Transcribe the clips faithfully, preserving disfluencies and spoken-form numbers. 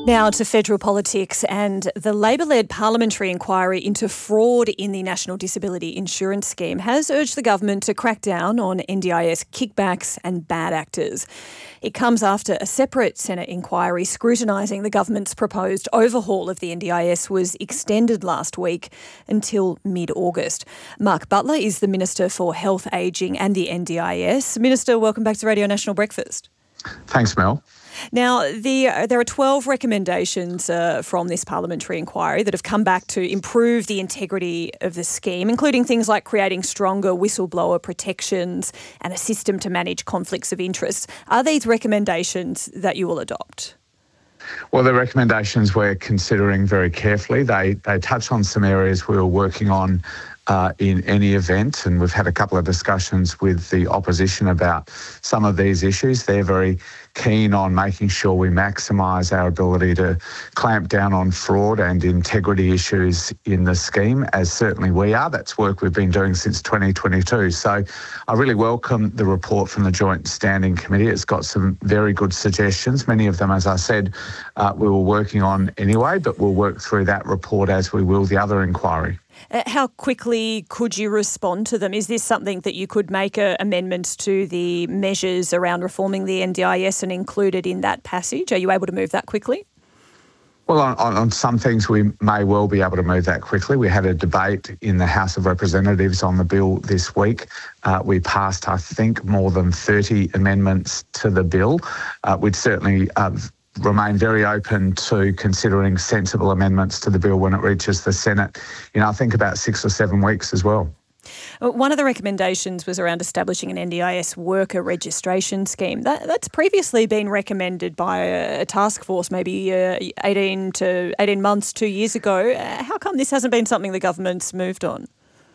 Now to federal politics and the Labor-led parliamentary inquiry into fraud in the National Disability Insurance Scheme has urged the government to crack down on N D I S kickbacks and bad actors. It comes after a separate Senate inquiry scrutinising the government's proposed overhaul of the N D I S was extended last week until mid-August. Mark Butler is the Minister for Health, Ageing and the N D I S. Minister, welcome back to Radio National Breakfast. Thanks, Mel. Now, the, uh, there are twelve recommendations uh, from this parliamentary inquiry that have come back to improve the integrity of the scheme, including things like creating stronger whistleblower protections and a system to manage conflicts of interest. Are these recommendations that you will adopt? Well, the recommendations we're considering very carefully. They, they touch on some areas we were working on Uh, in any event, and we've had a couple of discussions with the opposition about some of these issues. They're very keen on making sure we maximise our ability to clamp down on fraud and integrity issues in the scheme, as certainly we are. That's work we've been doing since twenty twenty-two. So I really welcome the report from the Joint Standing Committee. It's got some very good suggestions. Many of them, as I said, uh, we were working on anyway, but we'll work through that report as we will the other inquiry. Uh, how quickly could you respond to them? Is this something that you could make uh, amendments to the measures around reforming the N D I S and include it in that passage? Are you able to move that quickly? Well, on, on some things we may well be able to move that quickly. We had a debate in the House of Representatives on the bill this week. Uh, we passed, I think, more than thirty amendments to the bill. Uh, we'd certainly uh, remain very open to considering sensible amendments to the bill when it reaches the Senate in, I think, about six or seven weeks as well. One of the recommendations was around establishing an N D I S worker registration scheme. That, that's previously been recommended by a, a task force maybe uh, eighteen to eighteen months, two years ago. Uh, how come this hasn't been something the government's moved on?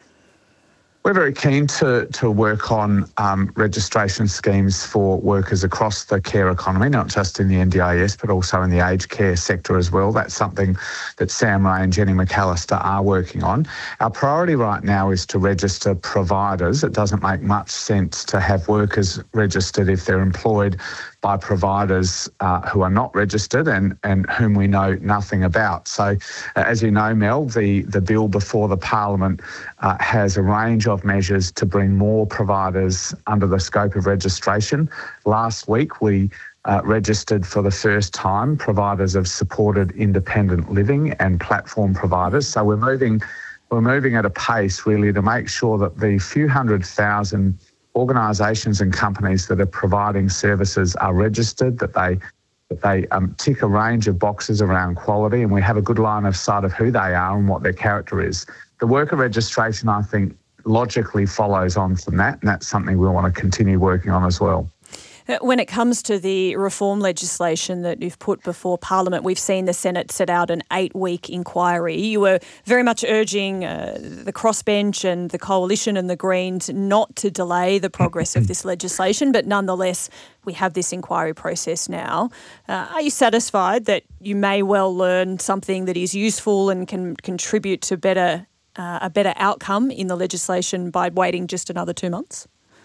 We're very keen to, to work on um, registration schemes for workers across the care economy, not just in the N D I S, but also in the aged care sector as well. That's something that Sam Ray and Jenny McAllister are working on. Our priority right now is to register providers. It doesn't make much sense to have workers registered if they're employed by providers uh, who are not registered and, and whom we know nothing about. So, uh, as you know, Mel, the, the bill before the Parliament uh, has a range of measures to bring more providers under the scope of registration. Last week, we uh, registered for the first time providers of supported independent living and platform providers. So we're moving, we're moving at a pace really to make sure that the few hundred thousand organisations and companies that are providing services are registered, that they that they um, tick a range of boxes around quality, and we have a good line of sight of who they are and what their character is. The worker registration, I think, logically follows on from that, and that's something we'll want to continue working on as well. When it comes to the reform legislation that you've put before Parliament, we've seen the Senate set out an eight-week inquiry. You were very much urging uh, the crossbench and the Coalition and the Greens not to delay the progress of this legislation, but nonetheless, we have this inquiry process now. Uh, are you satisfied that you may well learn something that is useful and can contribute to better uh, a better outcome in the legislation by waiting just another two months?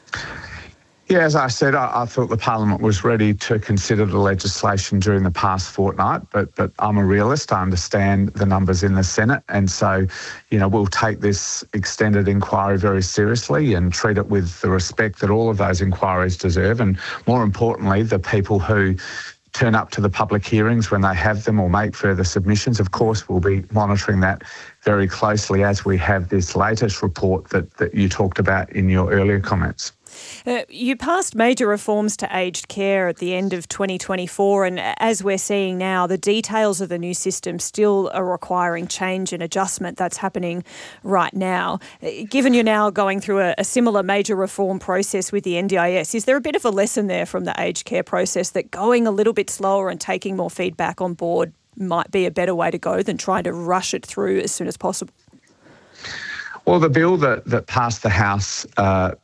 Yeah, as I said, I, I thought the Parliament was ready to consider the legislation during the past fortnight, but but I'm a realist. I understand the numbers in the Senate, and so, you know, we'll take this extended inquiry very seriously and treat it with the respect that all of those inquiries deserve, and more importantly, the people who turn up to the public hearings when they have them or make further submissions. Of course, we'll be monitoring that very closely as we have this latest report that, that you talked about in your earlier comments. Uh, you passed major reforms to aged care at the end of twenty twenty-four, and as we're seeing now, the details of the new system still are requiring change and adjustment. That's happening right now. Given you're now going through a, a similar major reform process with the N D I S, is there a bit of a lesson there from the aged care process that going a little bit slower and taking more feedback on board might be a better way to go than trying to rush it through as soon as possible? Well, the bill that, that passed the House uh,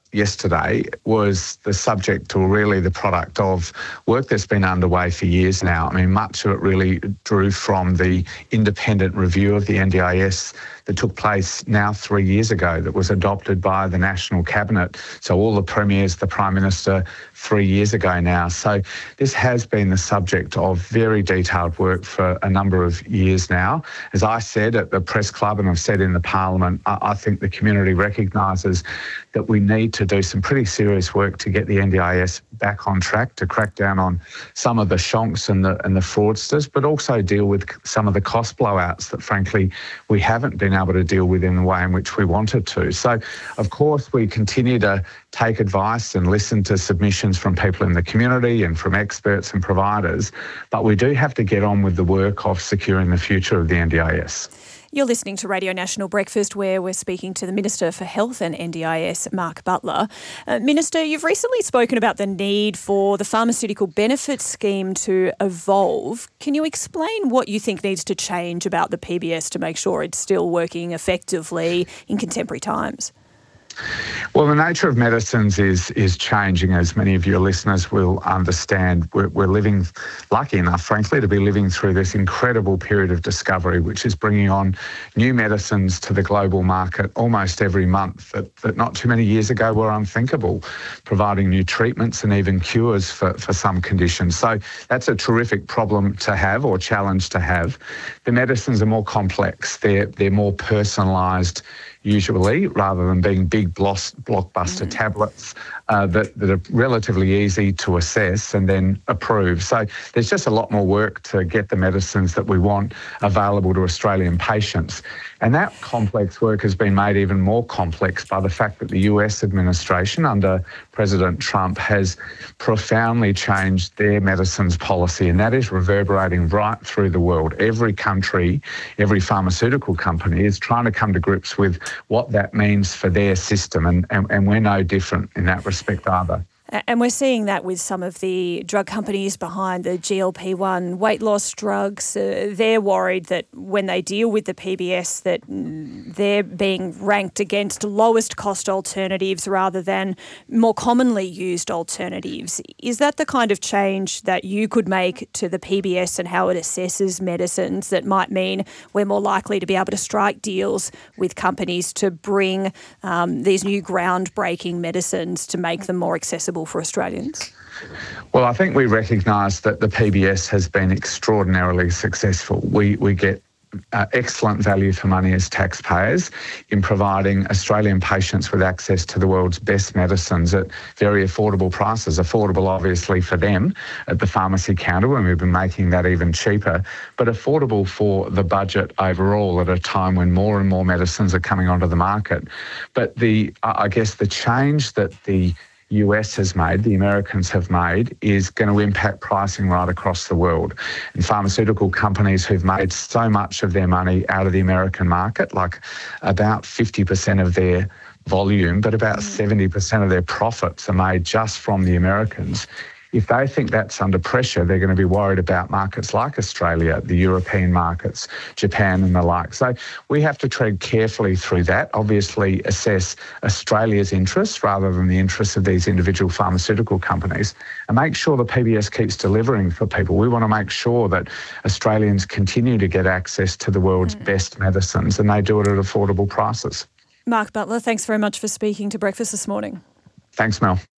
yesterday was the subject, or really the product of work that's been underway for years now. I mean, much of it really drew from the independent review of the N D I S that took place now three years ago, that was adopted by the National Cabinet. So all the premiers, the Prime Minister, three years ago now. So this has been the subject of very detailed work for a number of years now. As I said at the Press Club, and I've said in the Parliament, I, I think the community recognises that we need to do some pretty serious work to get the N D I S back on track, to crack down on some of the shonks and the and the fraudsters, but also deal with some of the cost blowouts that, frankly, we haven't been able to deal with in the way in which we wanted to. So, of course, we continue to take advice and listen to submissions from people in the community and from experts and providers, but we do have to get on with the work of securing the future of the N D I S. You're listening to Radio National Breakfast, where we're speaking to the Minister for Health and N D I S, Mark Butler. Uh, Minister, you've recently spoken about the need for the pharmaceutical benefits scheme to evolve. Can you explain what you think needs to change about the P B S to make sure it's still working effectively in contemporary times? Well, the nature of medicines is is changing, as many of your listeners will understand. We're, we're living, lucky enough, frankly, to be living through this incredible period of discovery, which is bringing on new medicines to the global market almost every month that, that not too many years ago were unthinkable, providing new treatments and even cures for, for some conditions. So that's a terrific problem to have, or challenge to have. The medicines are more complex. They're, they're more personalised, usually, rather than being big bloss, blockbuster mm. tablets uh, that, that are relatively easy to assess and then approve. So there's just a lot more work to get the medicines that we want available to Australian patients. And that complex work has been made even more complex by the fact that the U S administration under President Trump has profoundly changed their medicines policy, and that is reverberating right through the world. Every country, every pharmaceutical company is trying to come to grips with what that means for their system, and, and, and we're no different in that respect either. And we're seeing that with some of the drug companies behind the G L P one weight loss drugs. Uh, they're worried that when they deal with the P B S that they're being ranked against lowest cost alternatives rather than more commonly used alternatives. Is that the kind of change that you could make to the P B S and how it assesses medicines that might mean we're more likely to be able to strike deals with companies to bring um, these new groundbreaking medicines to make them more accessible for Australians? Well, I think we recognise that the P B S has been extraordinarily successful. We we get uh, excellent value for money as taxpayers in providing Australian patients with access to the world's best medicines at very affordable prices. Affordable, obviously, for them at the pharmacy counter, and we've been making that even cheaper, but affordable for the budget overall at a time when more and more medicines are coming onto the market. But the, I guess, the change that the U S has made, the Americans have made, is going to impact pricing right across the world. And pharmaceutical companies who've made so much of their money out of the American market, like about fifty percent of their volume, but about seventy percent of their profits are made just from the Americans. If they think that's under pressure, they're going to be worried about markets like Australia, the European markets, Japan and the like. So we have to tread carefully through that, obviously assess Australia's interests rather than the interests of these individual pharmaceutical companies, and make sure the P B S keeps delivering for people. We want to make sure that Australians continue to get access to the world's mm. best medicines, and they do it at affordable prices. Mark Butler, thanks very much for speaking to Breakfast this morning. Thanks, Mel.